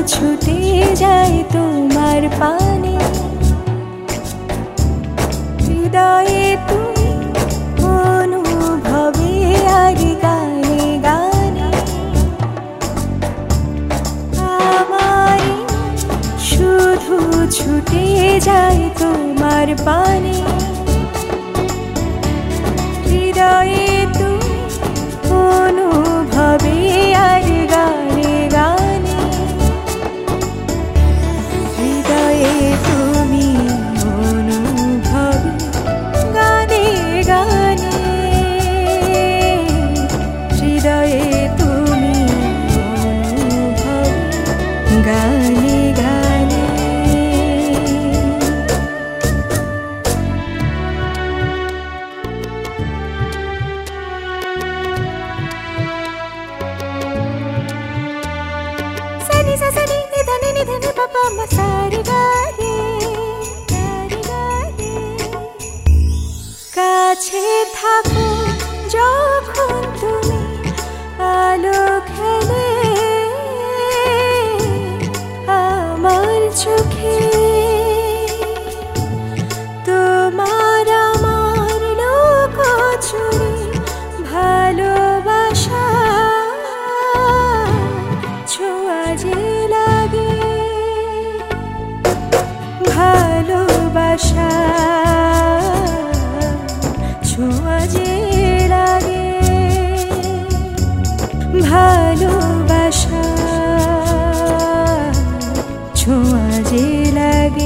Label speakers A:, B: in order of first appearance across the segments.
A: ছুটে যায় তোমার পানে। হৃদয়ে তুমি অনুভবে আর গানে গানে আমার শুধু ছুটে যায় তোমার পানে। হৃদয়ে তুমি অনুভবে আর গানে গানে হৃদয়ে তুমি অনুভবে গানে গানে হৃদয়ে তুমি অনুভবে গানে গানে। Sani sa sani ni dhani papa ma sari ga re কাছে থাকো যখন তুমি আলো খেলে আমার চোখে। তোমার আমার লুকোচুরি ভালোবাসা ছোঁয়া যে লাগে। ভালোবাসা ছোঁয়া যে লাগে। ভালোবাসা ছোঁয়া যে লাগে।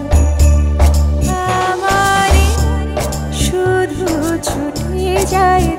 A: যায়